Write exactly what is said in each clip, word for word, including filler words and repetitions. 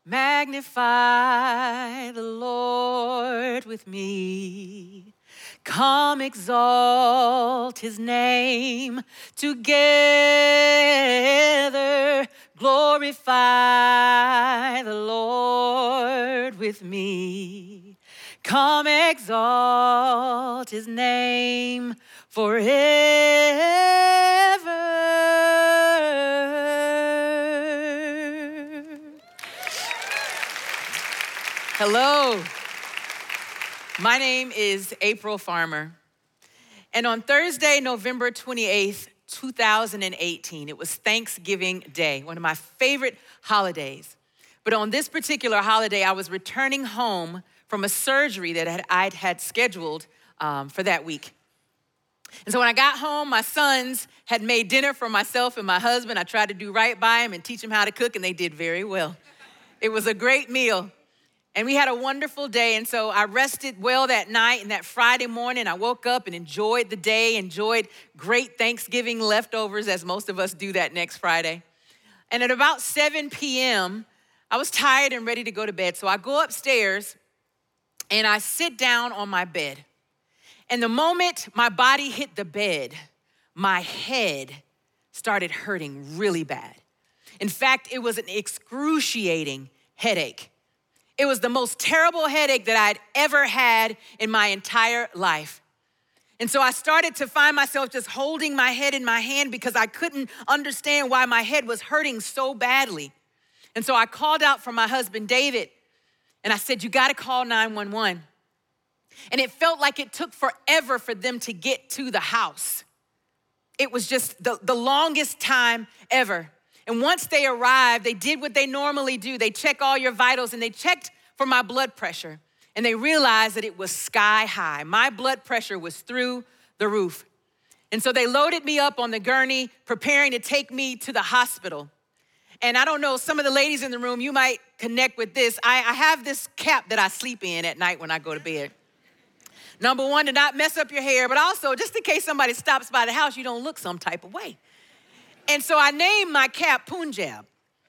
Magnify the Lord with me. Come exalt his name together. Glorify the Lord with me. Come exalt his name forever. Hello. My name is April Farmer. And on Thursday, November twenty-eighth, two thousand eighteen, it was Thanksgiving Day, one of my favorite holidays. But on this particular holiday, I was returning home from a surgery that I'd had scheduled um, for that week. And so when I got home, my sons had made dinner for myself and my husband. I tried to do right by them and teach them how to cook, and they did very well. It was a great meal. And we had a wonderful day, and so I rested well that night, and that Friday morning, I woke up and enjoyed the day, enjoyed great Thanksgiving leftovers, as most of us do that next Friday. And at about seven p.m., I was tired and ready to go to bed, so I go upstairs, and I sit down on my bed. And the moment my body hit the bed, my head started hurting really bad. In fact, it was an excruciating headache. It was the most terrible headache that I'd ever had in my entire life. And so I started to find myself just holding my head in my hand because I couldn't understand why my head was hurting so badly. And so I called out for my husband, David, and I said, you gotta call nine one one. And it felt like it took forever for them to get to the house. It was just the, the longest time ever. And once they arrived, they did what they normally do. They check all your vitals, and they checked for my blood pressure. And they realized that it was sky high. My blood pressure was through the roof. And so they loaded me up on the gurney, preparing to take me to the hospital. And I don't know, some of the ladies in the room, you might connect with this. I, I have this cap that I sleep in at night when I go to bed. Number one, to not mess up your hair, but also just in case somebody stops by the house, you don't look some type of way. And so I named my cap Punjab.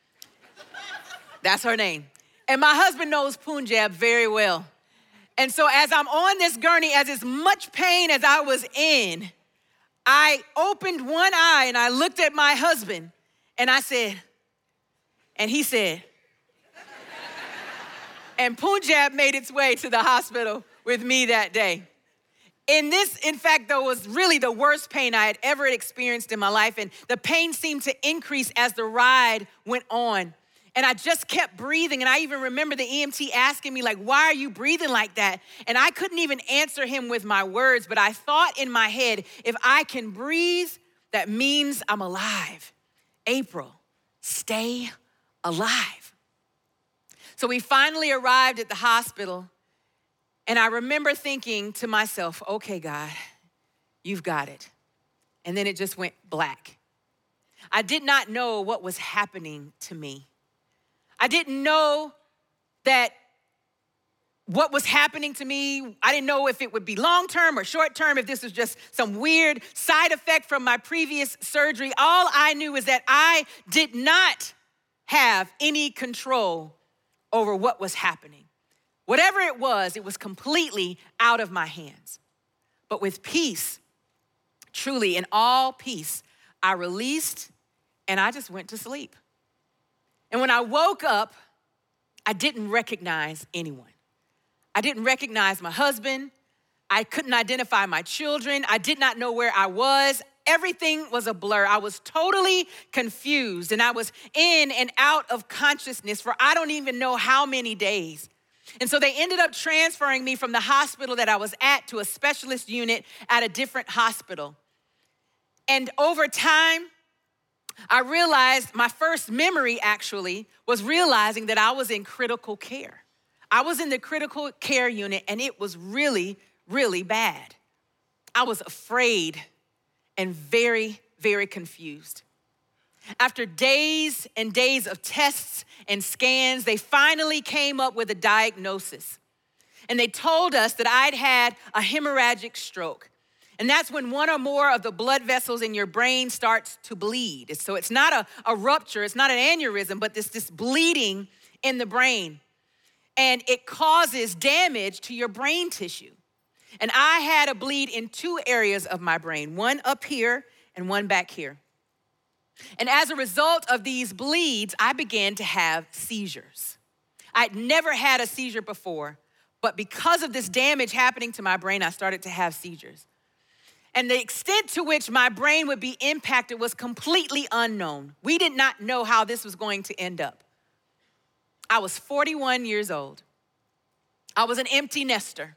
That's her name. And my husband knows Punjab very well. And so as I'm on this gurney, as as much pain as I was in, I opened one eye and I looked at my husband and I said, and he said, and Punjab made its way to the hospital with me that day. And this, in fact, though, was really the worst pain I had ever experienced in my life. And the pain seemed to increase as the ride went on. And I just kept breathing. And I even remember the E M T asking me, like, why are you breathing like that? And I couldn't even answer him with my words. But I thought in my head, if I can breathe, that means I'm alive. April, stay alive. So we finally arrived at the hospital. And I remember thinking to myself, okay, God, you've got it. And then it just went black. I did not know what was happening to me. I didn't know that what was happening to me, I didn't know if it would be long-term or short-term, if this was just some weird side effect from my previous surgery. All I knew is that I did not have any control over what was happening. Whatever it was, it was completely out of my hands. But with peace, truly in all peace, I released and I just went to sleep. And when I woke up, I didn't recognize anyone. I didn't recognize my husband. I couldn't identify my children. I did not know where I was. Everything was a blur. I was totally confused, and I was in and out of consciousness for I don't even know how many days. And so they ended up transferring me from the hospital that I was at to a specialist unit at a different hospital. And over time, I realized my first memory actually was realizing that I was in critical care. I was in the critical care unit, and it was really, really bad. I was afraid and very, very confused. After days and days of tests and scans, they finally came up with a diagnosis. And they told us that I'd had a hemorrhagic stroke. And that's when one or more of the blood vessels in your brain starts to bleed. So it's not a, a rupture, it's not an aneurysm, but this, this bleeding in the brain, and it causes damage to your brain tissue. And I had a bleed in two areas of my brain, one up here and one back here. And as a result of these bleeds, I began to have seizures. I'd never had a seizure before, but because of this damage happening to my brain, I started to have seizures. And the extent to which my brain would be impacted was completely unknown. We did not know how this was going to end up. I was forty-one years old. I was an empty nester,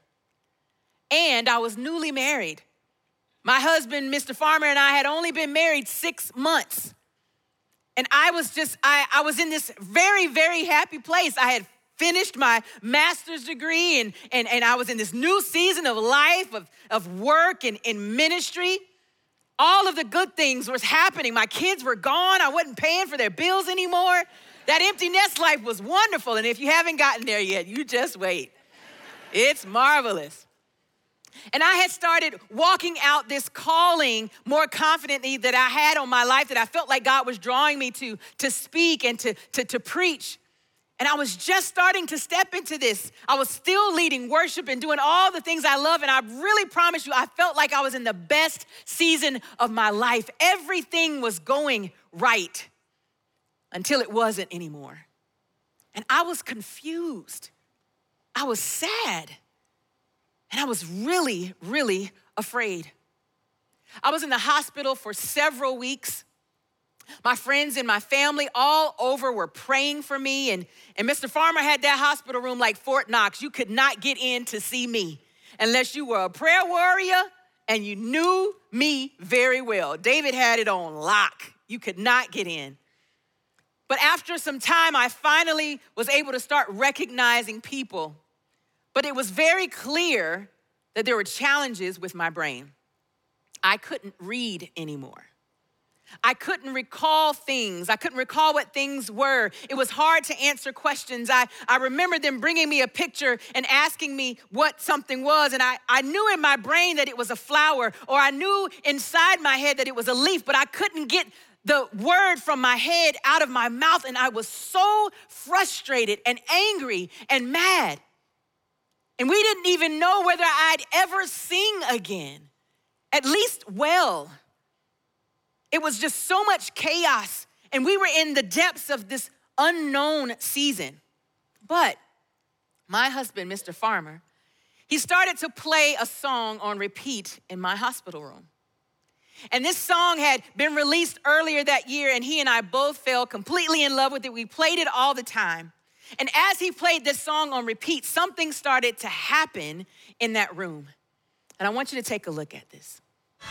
and I was newly married. My husband, Mister Farmer, and I had only been married six months. And I was just, I, I was in this very, very happy place. I had finished my master's degree, and, and, and I was in this new season of life, of, of work and in ministry. All of the good things was happening. My kids were gone. I wasn't paying for their bills anymore. That empty nest life was wonderful. And if you haven't gotten there yet, you just wait. It's marvelous. And I had started walking out this calling more confidently that I had on my life, that I felt like God was drawing me to, to speak and to, to, to preach. And I was just starting to step into this. I was still leading worship and doing all the things I love. And I really promise you, I felt like I was in the best season of my life. Everything was going right until it wasn't anymore. And I was confused. I was sad. And I was really, really afraid. I was in the hospital for several weeks. My friends and my family all over were praying for me. And, and Mister Farmer had that hospital room like Fort Knox. You could not get in to see me unless you were a prayer warrior and you knew me very well. David had it on lock. You could not get in. But after some time, I finally was able to start recognizing people. But it was very clear that there were challenges with my brain. I couldn't read anymore. I couldn't recall things. I couldn't recall what things were. It was hard to answer questions. I, I remember them bringing me a picture and asking me what something was. And I, I knew in my brain that it was a flower, or I knew inside my head that it was a leaf, but I couldn't get the word from my head out of my mouth. And I was so frustrated and angry and mad. And we didn't even know whether I'd ever sing again, at least well. It was just so much chaos, and we were in the depths of this unknown season. But my husband, Mister Farmer, he started to play a song on repeat in my hospital room. And this song had been released earlier that year, and he and I both fell completely in love with it. We played it all the time. And as he played this song on repeat, something started to happen in that room. And I want you to take a look at this.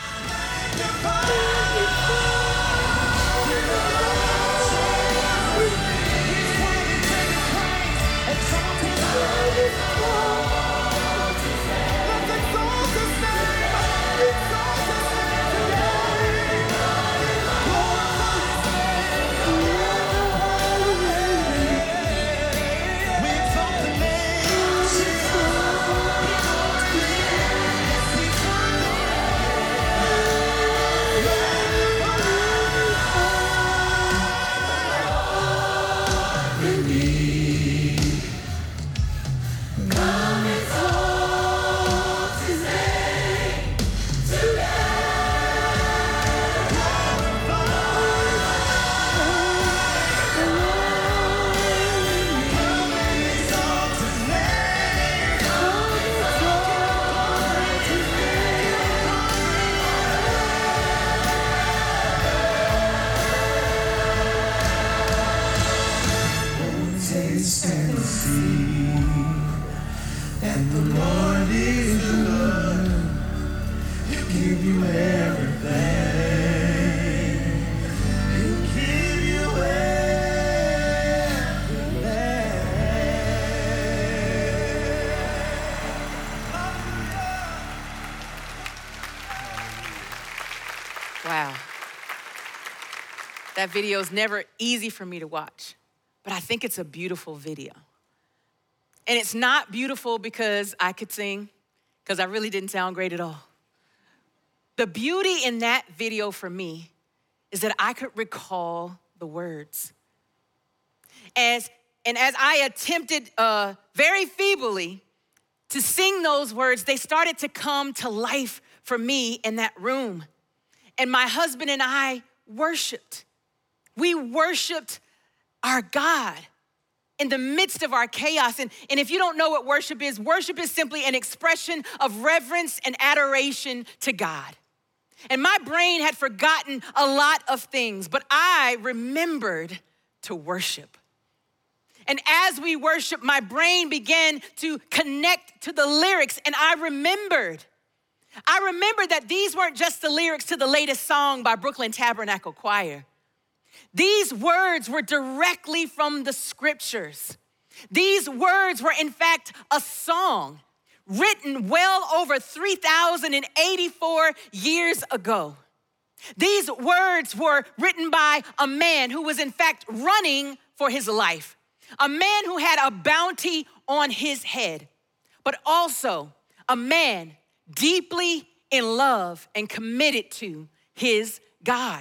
Wow. That video is never easy for me to watch, but I think it's a beautiful video. And it's not beautiful because I could sing, because I really didn't sound great at all. The beauty in that video for me is that I could recall the words. As and as I attempted uh, very feebly to sing those words, they started to come to life for me in that room. And my husband and I worshiped. We worshiped our God in the midst of our chaos. And, and if you don't know what worship is, worship is simply an expression of reverence and adoration to God. And my brain had forgotten a lot of things, but I remembered to worship. And as we worshiped, my brain began to connect to the lyrics, and I remembered. I remembered that these weren't just the lyrics to the latest song by Brooklyn Tabernacle Choir. These words were directly from the scriptures. These words were, in fact, a song written well over three thousand eighty-four years ago. These words were written by a man who was, in fact, running for his life. A man who had a bounty on his head, but also a man deeply in love and committed to his God.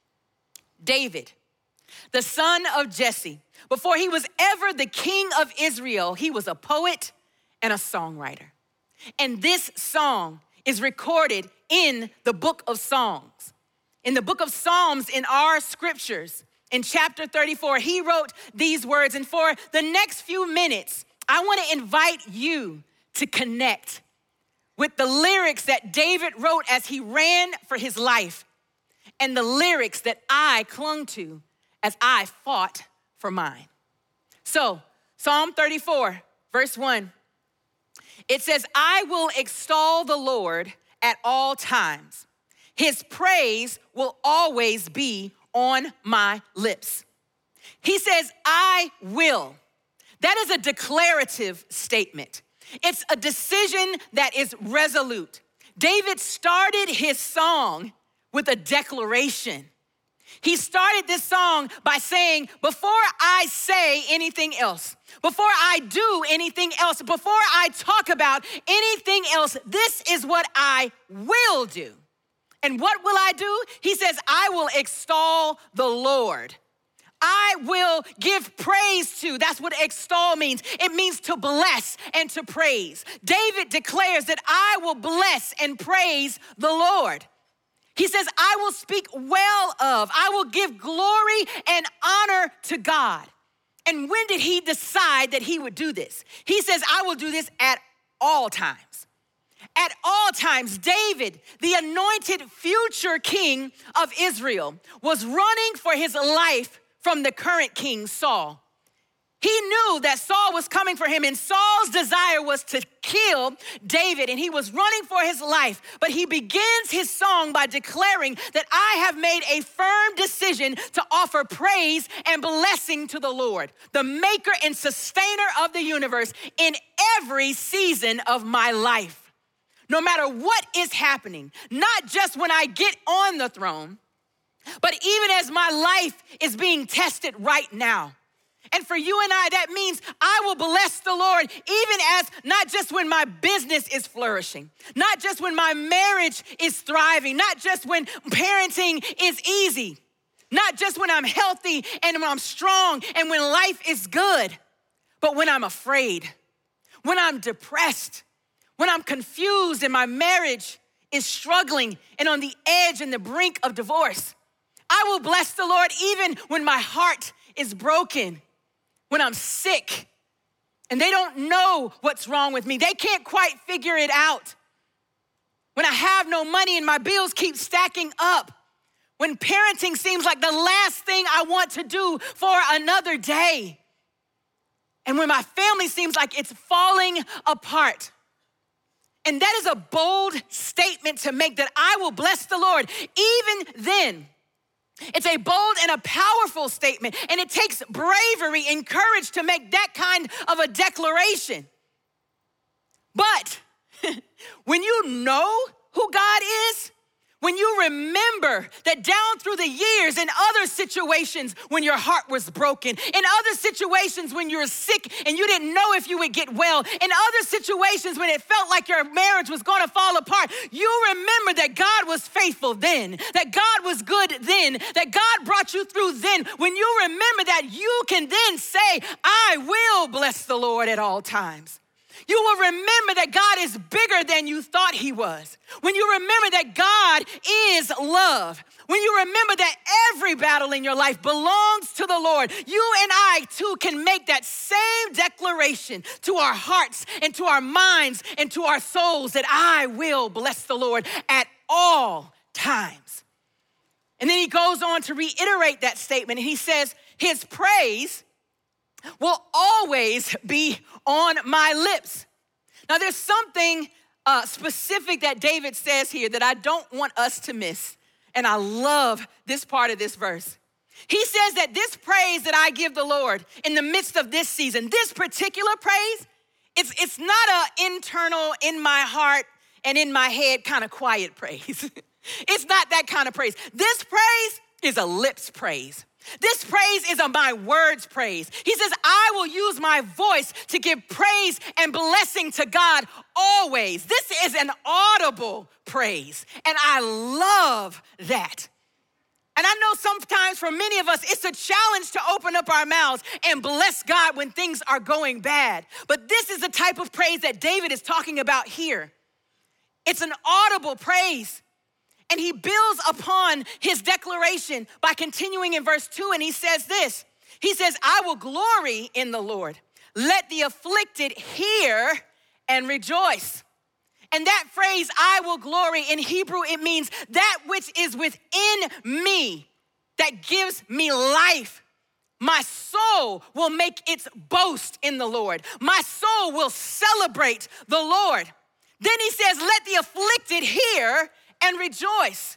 David, the son of Jesse, before he was ever the king of Israel, he was a poet and a songwriter. And this song is recorded in the book of Psalms. In the book of Psalms, in our scriptures, in chapter thirty-four, he wrote these words. And for the next few minutes, I want to invite you to connect with the lyrics that David wrote as he ran for his life and the lyrics that I clung to as I fought for mine. So, Psalm thirty-four, verse one, it says, I will extol the Lord at all times. His praise will always be on my lips. He says, I will. That is a declarative statement. It's a decision that is resolute. David started his song with a declaration. He started this song by saying, before I say anything else, before I do anything else, before I talk about anything else, this is what I will do. And what will I do? He says, I will extol the Lord. I will give praise to. That's what extol means. It means to bless and to praise. David declares that I will bless and praise the Lord. He says, I will speak well of, I will give glory and honor to God. And when did he decide that he would do this? He says, I will do this at all times. At all times, David, the anointed future king of Israel, was running for his life from the current king, Saul. He knew that Saul was coming for him, and Saul's desire was to kill David, and he was running for his life. But he begins his song by declaring that I have made a firm decision to offer praise and blessing to the Lord, the maker and sustainer of the universe, in every season of my life. No matter what is happening, not just when I get on the throne, but even as my life is being tested right now. And for you and I, that means I will bless the Lord even as not just when my business is flourishing, not just when my marriage is thriving, not just when parenting is easy, not just when I'm healthy and when I'm strong and when life is good, but when I'm afraid, when I'm depressed, when I'm confused and my marriage is struggling and on the edge and the brink of divorce. I will bless the Lord even when my heart is broken, when I'm sick and they don't know what's wrong with me. They can't quite figure it out. When I have no money and my bills keep stacking up. When parenting seems like the last thing I want to do for another day. And when my family seems like it's falling apart. And that is a bold statement to make, that I will bless the Lord. Even then, it's a bold and a powerful statement, and it takes bravery and courage to make that kind of a declaration. But when you know who God is, When you remember that down through the years in other situations when your heart was broken, in other situations when you were sick and you didn't know if you would get well, in other situations when it felt like your marriage was gonna fall apart, you remember that God was faithful then, that God was good then, that God brought you through then. When you remember that, you can then say, I will bless the Lord at all times. You will remember that God is bigger than you thought he was. When you remember that God is love. When you remember that every battle in your life belongs to the Lord, you and I too can make that same declaration to our hearts and to our minds and to our souls that I will bless the Lord at all times. And then he goes on to reiterate that statement, and he says, his praise will always be on my lips. Now, there's something uh, specific that David says here that I don't want us to miss, and I love this part of this verse. He says that this praise that I give the Lord in the midst of this season, this particular praise, it's, it's not an internal, in my heart and in my head kind of quiet praise. It's not that kind of praise. This praise is a lips praise. This praise is a my words praise. He says, I will use my voice to give praise and blessing to God always. This is an audible praise, and I love that. And I know sometimes for many of us, it's a challenge to open up our mouths and bless God when things are going bad. But this is the type of praise that David is talking about here. It's an audible praise. And he builds upon his declaration by continuing in verse two, and he says this. He says, I will glory in the Lord. Let the afflicted hear and rejoice. And that phrase, I will glory, in Hebrew, it means that which is within me that gives me life. My soul will make its boast in the Lord. My soul will celebrate the Lord. Then he says, let the afflicted hear and rejoice.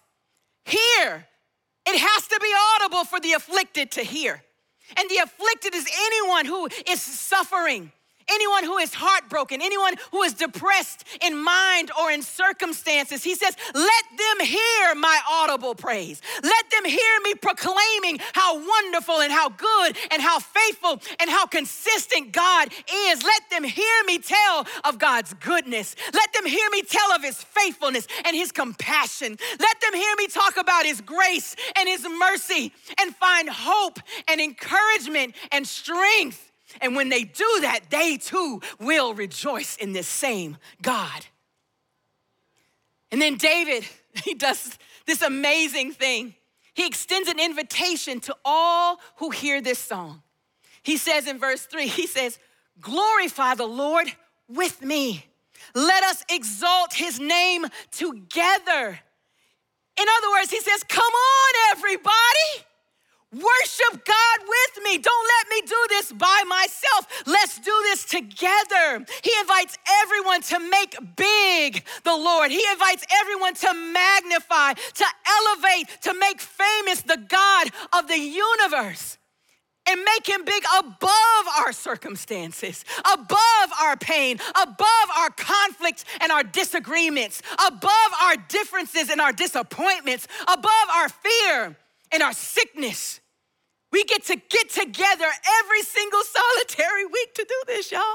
Hear. It has to be audible for the afflicted to hear. And the afflicted is anyone who is suffering, anyone who is heartbroken, anyone who is depressed in mind or in circumstances. He says, let them hear my audible praise. Let them hear me proclaiming how wonderful and how good and how faithful and how consistent God is. Let them hear me tell of God's goodness. Let them hear me tell of his faithfulness and his compassion. Let them hear me talk about his grace and his mercy and find hope and encouragement and strength. And when they do that, they too will rejoice in this same God. And then David, he does this amazing thing. He extends an invitation to all who hear this song. He says in verse three, he says, glorify the Lord with me. Let us exalt his name together. In other words, he says, come on, everybody. Worship God with me. Don't let me do this by myself. Let's do this together. He invites everyone to make big the Lord. He invites everyone to magnify, to elevate, to make famous the God of the universe and make him big above our circumstances, above our pain, above our conflicts and our disagreements, above our differences and our disappointments, above our fear and our sickness. We get to get together every single solitary week to do this, y'all.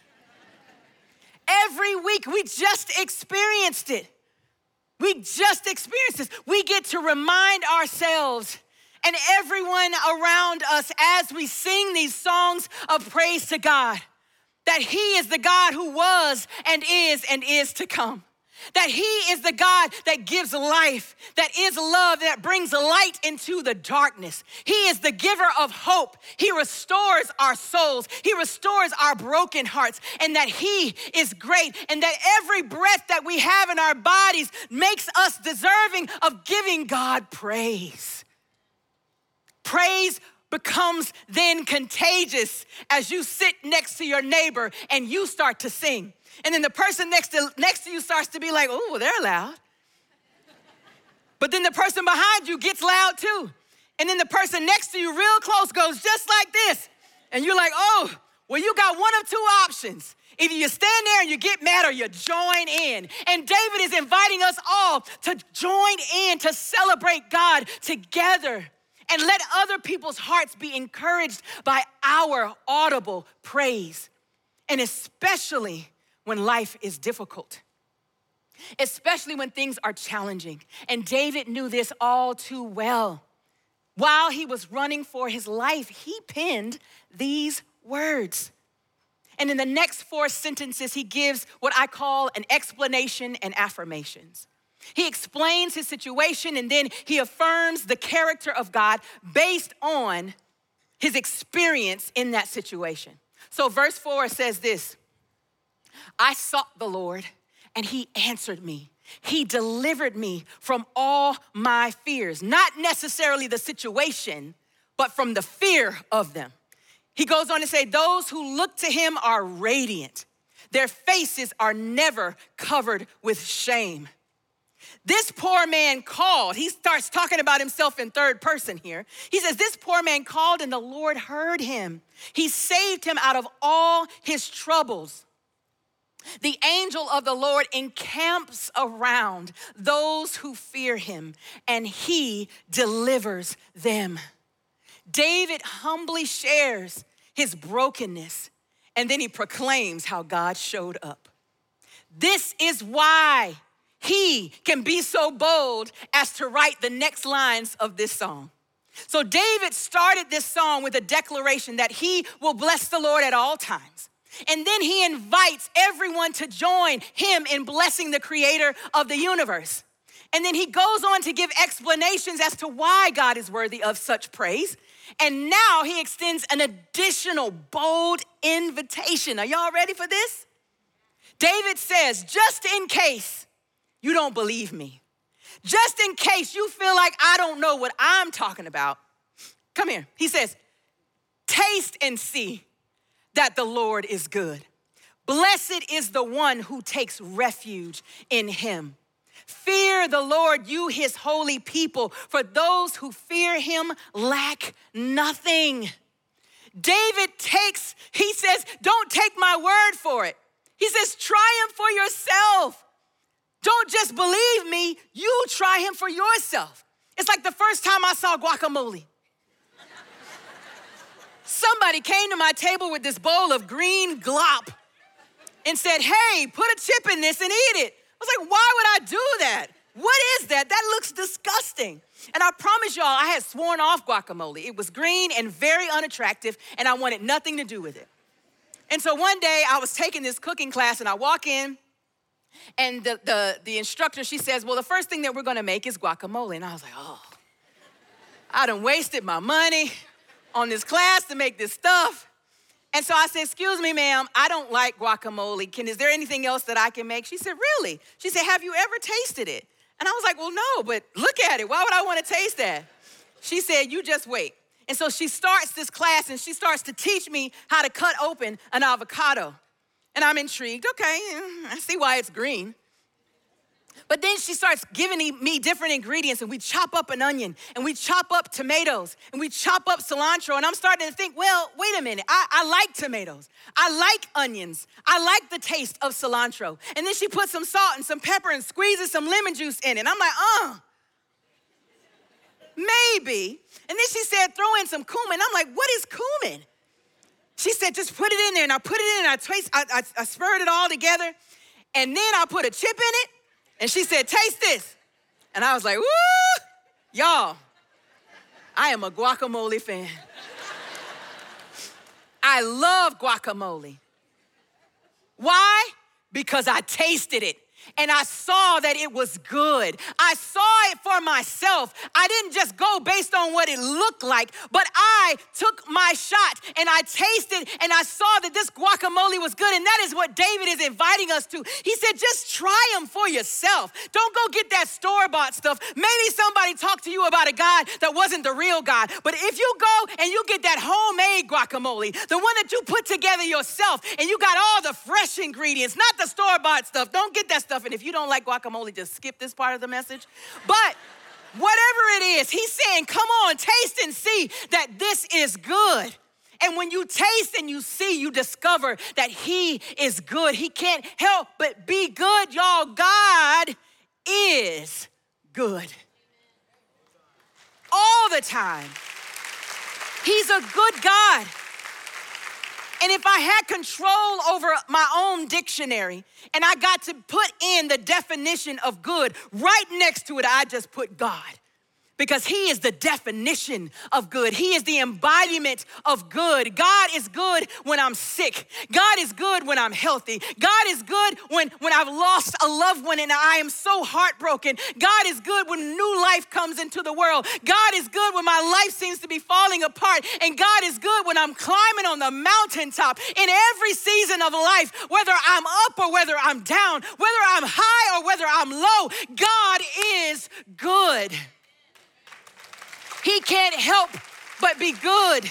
Every week, we just experienced it. We just experienced this. We get to remind ourselves and everyone around us as we sing these songs of praise to God that he is the God who was and is and is to come. That he is the God that gives life, that is love, that brings light into the darkness. He is the giver of hope. He restores our souls. He restores our broken hearts, and that he is great, and that every breath that we have in our bodies makes us deserving of giving God praise. Praise becomes then contagious as you sit next to your neighbor and you start to sing. And then the person next to, next to you starts to be like, oh, they're loud. But then the person behind you gets loud too. And then the person next to you real close goes just like this. And you're like, oh, Well, you got one of two options. Either you stand there and you get mad or you join in. And David is inviting us all to join in, to celebrate God together and let other people's hearts be encouraged by our audible praise. And especially when life is difficult, especially when things are challenging. And David knew this all too well. While he was running for his life, he penned these words. And in the next four sentences, he gives what I call an explanation and affirmations. He explains his situation and then he affirms the character of God based on his experience in that situation. So verse four says this: I sought the Lord and he answered me. He delivered me from all my fears, not necessarily the situation, but from the fear of them. He goes on to say, those who look to him are radiant. Their faces are never covered with shame. This poor man called. He starts talking about himself in third person here. He says, this poor man called and the Lord heard him. He saved him out of all his troubles. The angel of the Lord encamps around those who fear him, and he delivers them. David humbly shares his brokenness, and then he proclaims how God showed up. This is why he can be so bold as to write the next lines of this song. So David started this song with a declaration that he will bless the Lord at all times. And then he invites everyone to join him in blessing the creator of the universe. And then he goes on to give explanations as to why God is worthy of such praise. And now he extends an additional bold invitation. Are y'all ready for this? David says, just in case you don't believe me, just in case you feel like I don't know what I'm talking about, come here. He says, taste and see that the Lord is good. Blessed is the one who takes refuge in him. Fear the Lord, you his holy people, for those who fear him lack nothing. David takes, he says, don't take my word for it. He says, try him for yourself. Don't just believe me, you try him for yourself. It's like the first time I saw guacamole. Somebody came to my table with this bowl of green glop and said, hey, put a chip in this and eat it. I was like, why would I do that? What is that? That looks disgusting. And I promise y'all, I had sworn off guacamole. It was green and very unattractive, and I wanted nothing to do with it. And so one day I was taking this cooking class and I walk in and the, the, the instructor, she says, well, the first thing that we're gonna make is guacamole. And I was like, oh, I done wasted my money on this class to make this stuff. And so I said, excuse me, ma'am, I don't like guacamole. Can, is there anything else that I can make? She said, really? She said, have you ever tasted it? And I was like, well, no, but look at it. Why would I want to taste that? She said, you just wait. And so she starts this class and she starts to teach me how to cut open an avocado. And I'm intrigued. Okay, I see why it's green. But then she starts giving me different ingredients, and we chop up an onion, and we chop up tomatoes, and we chop up cilantro, and I'm starting to think, well, wait a minute, I, I like tomatoes. I like onions. I like the taste of cilantro. And then she puts some salt and some pepper and squeezes some lemon juice in it. And I'm like, uh, maybe. And then she said, throw in some cumin. I'm like, what is cumin? She said, just put it in there, and I put it in, and I, taste, I, I, I stirred it all together, and then I put a chip in it. And she said, taste this. And I was like, woo, y'all, I am a guacamole fan. I love guacamole. Why? Because I tasted it. And I saw that it was good. I saw it for myself. I didn't just go based on what it looked like, but I took my shot and I tasted and I saw that this guacamole was good. And that is what David is inviting us to. He said, just try them for yourself. Don't go get that store-bought stuff. Maybe somebody talked to you about a God that wasn't the real God. But if you go and you get that homemade guacamole, the one that you put together yourself and you got all the fresh ingredients, not the store-bought stuff. Don't get that stuff. And if you don't like guacamole, just skip this part of the message. But whatever it is, he's saying, come on, taste and see that this is good. And when you taste and you see, you discover that he is good. He can't help but be good, y'all. God is good. All the time. He's a good God. And if I had control over my own dictionary and I got to put in the definition of good, right next to it, I just put God. Because he is the definition of good. He is the embodiment of good. God is good when I'm sick. God is good when I'm healthy. God is good when, when I've lost a loved one and I am so heartbroken. God is good when new life comes into the world. God is good when my life seems to be falling apart. And God is good when I'm climbing on the mountaintop. In every season of life, whether I'm up or whether I'm down, whether I'm high or whether I'm low, God is good. He can't help but be good.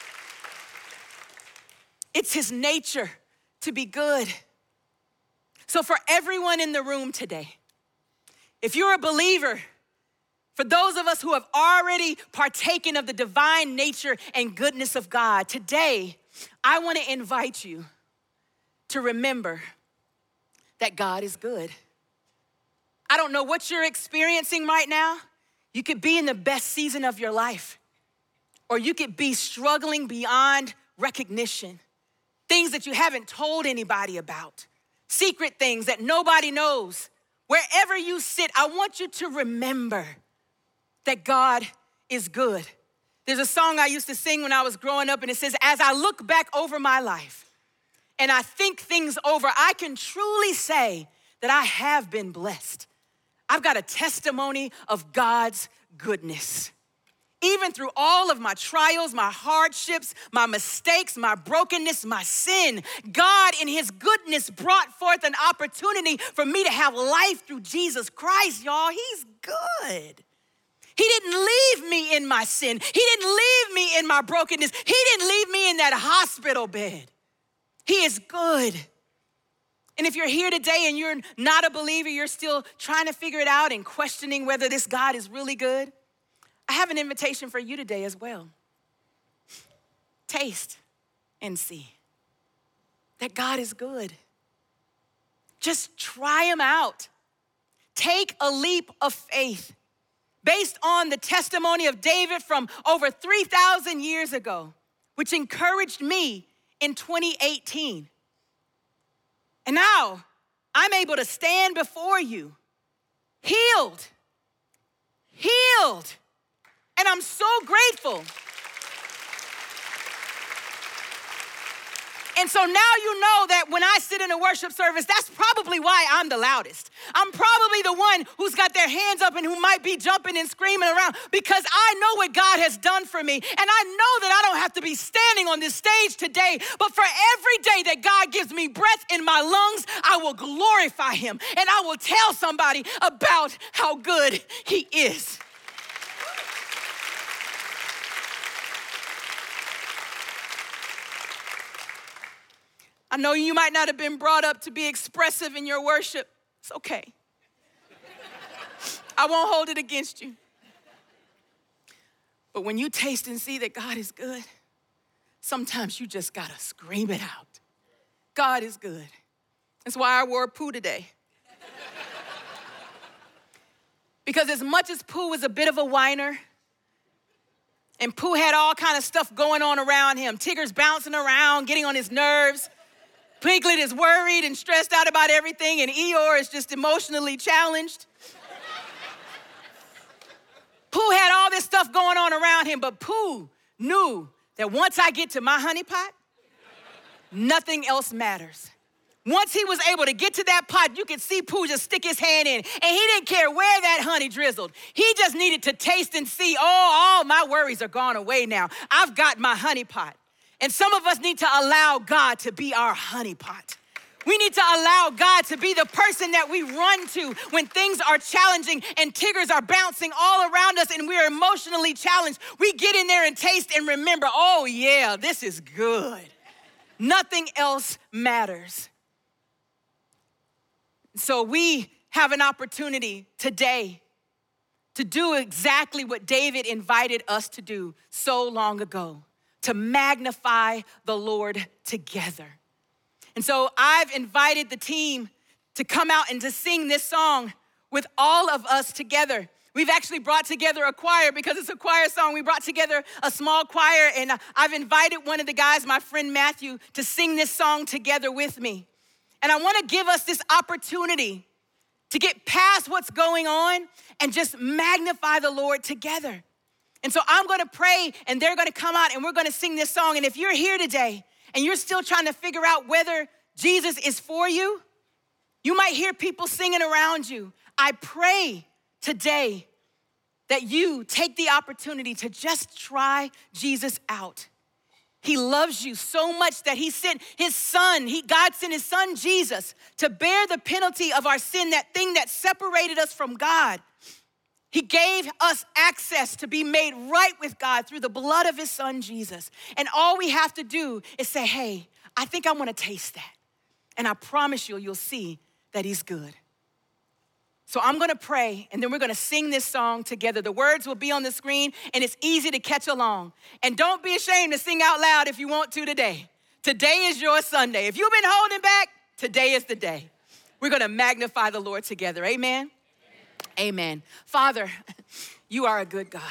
It's his nature to be good. So for everyone in the room today, if you're a believer, for those of us who have already partaken of the divine nature and goodness of God, today I want to invite you to remember that God is good. I don't know what you're experiencing right now. You could be in the best season of your life, or you could be struggling beyond recognition. Things that you haven't told anybody about, secret things that nobody knows. Wherever you sit, I want you to remember that God is good. There's a song I used to sing when I was growing up, and it says, as I look back over my life and I think things over, I can truly say that I have been blessed. I've got a testimony of God's goodness. Even through all of my trials, my hardships, my mistakes, my brokenness, my sin, God in his goodness brought forth an opportunity for me to have life through Jesus Christ, y'all. He's good. He didn't leave me in my sin. He didn't leave me in my brokenness. He didn't leave me in that hospital bed. He is good. And if you're here today and you're not a believer, you're still trying to figure it out and questioning whether this God is really good, I have an invitation for you today as well. Taste and see that God is good. Just try him out. Take a leap of faith based on the testimony of David from over three thousand years ago, which encouraged me in twenty eighteen. And now I'm able to stand before you, healed, healed. And I'm so grateful. And so now you know that when I sit in a worship service, that's probably why I'm the loudest. I'm probably the one who's got their hands up and who might be jumping and screaming around because I know what God has done for me. And I know that I don't have to be standing on this stage today, but for every day that God gives me breath in my lungs, I will glorify him and I will tell somebody about how good he is. I know you might not have been brought up to be expressive in your worship. It's okay. I won't hold it against you. But when you taste and see that God is good, sometimes you just gotta scream it out. God is good. That's why I wore Pooh today. Because as much as Pooh was a bit of a whiner, and Pooh had all kind of stuff going on around him, Tigger's bouncing around, getting on his nerves, Piglet is worried and stressed out about everything, and Eeyore is just emotionally challenged. Pooh had all this stuff going on around him, but Pooh knew that once I get to my honey pot, nothing else matters. Once he was able to get to that pot, you could see Pooh just stick his hand in, and he didn't care where that honey drizzled. He just needed to taste and see, oh, all my worries are gone away now. I've got my honey pot. And some of us need to allow God to be our honey pot. We need to allow God to be the person that we run to when things are challenging and Tiggers are bouncing all around us and we're emotionally challenged. We get in there and taste and remember, oh yeah, this is good. Nothing else matters. So we have an opportunity today to do exactly what David invited us to do so long ago. to magnify the Lord together. And so I've invited the team to come out and to sing this song with all of us together. We've actually brought together a choir because it's a choir song. We brought together a small choir, and I've invited one of the guys, my friend Matthew, to sing this song together with me. And I want to give us this opportunity to get past what's going on and just magnify the Lord together. And so I'm gonna pray and they're gonna come out and we're gonna sing this song. And if you're here today and you're still trying to figure out whether Jesus is for you, you might hear people singing around you. I pray today that you take the opportunity to just try Jesus out. He loves you so much that he sent his son, he, God sent his son Jesus to bear the penalty of our sin, that thing that separated us from God. He gave us access to be made right with God through the blood of his son Jesus. And all we have to do is say, hey, I think I wanna taste that. And I promise you, you'll see that he's good. So I'm gonna pray, and then we're gonna sing this song together. The words will be on the screen, and it's easy to catch along. And don't be ashamed to sing out loud if you want to today. Today is your Sunday. If you've been holding back, today is the day. We're gonna magnify the Lord together, amen? Amen. Amen. Father, you are a good God.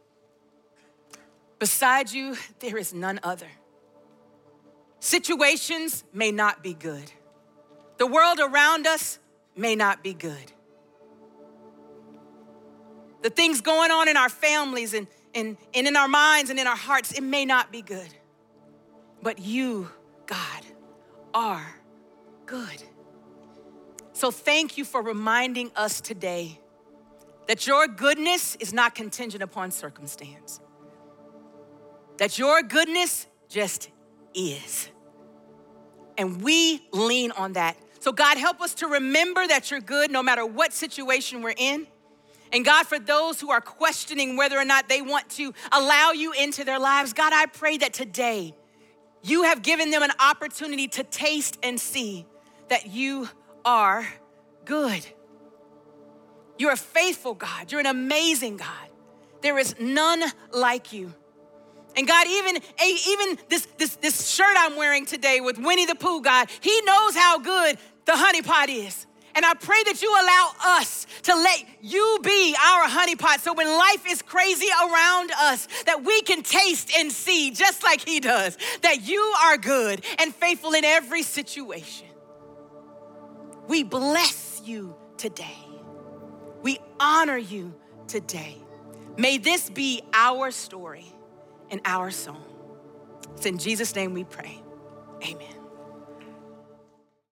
Beside you, there is none other. Situations may not be good. The world around us may not be good. The things going on in our families and, and, and in our minds and in our hearts, it may not be good. But you, God, are good. So thank you for reminding us today that your goodness is not contingent upon circumstance. That your goodness just is. And we lean on that. So God, help us to remember that you're good no matter what situation we're in. And God, for those who are questioning whether or not they want to allow you into their lives, God, I pray that today you have given them an opportunity to taste and see that you are good. You're a faithful God. You're an amazing God. There is none like you. And God, even, even this, this, this shirt I'm wearing today with Winnie the Pooh, God, he knows how good the honey pot is. And I pray that you allow us to let you be our honey pot. So when life is crazy around us, that we can taste and see, just like he does, that you are good and faithful in every situation. We bless you today. We honor you today. May this be our story and our song. It's in Jesus' name we pray. Amen.